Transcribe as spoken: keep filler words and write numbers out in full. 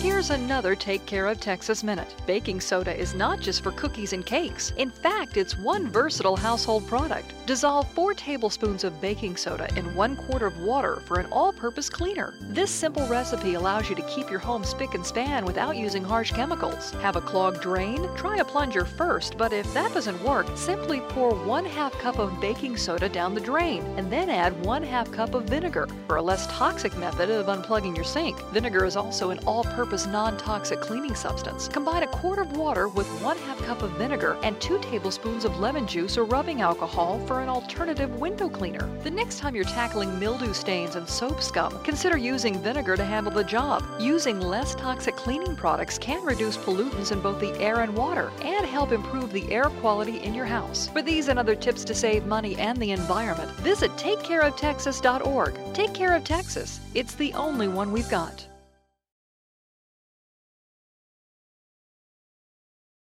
Here's another Take Care of Texas Minute. Baking soda is not just for cookies and cakes. In fact, it's one versatile household product. Dissolve four tablespoons of baking soda in one quart of water for an all-purpose cleaner. This simple recipe allows you to keep your home spick and span without using harsh chemicals. Have a clogged drain? Try a plunger first, but if that doesn't work, simply pour one half cup of baking soda down the drain and then add one half cup of vinegar for a less toxic method of unplugging your sink. Vinegar is also an all-purpose non-toxic cleaning substance. Combine a quart of water with one half cup of vinegar and two tablespoons of lemon juice or rubbing alcohol for an alternative window cleaner. The next time you're tackling mildew stains and soap scum, consider using vinegar to handle the job. Using less toxic cleaning products can reduce pollutants in both the air and water and help improve the air quality in your house. For these and other tips to save money and the environment, visit take care of texas dot org. Take Care of Texas. It's the only one we've got.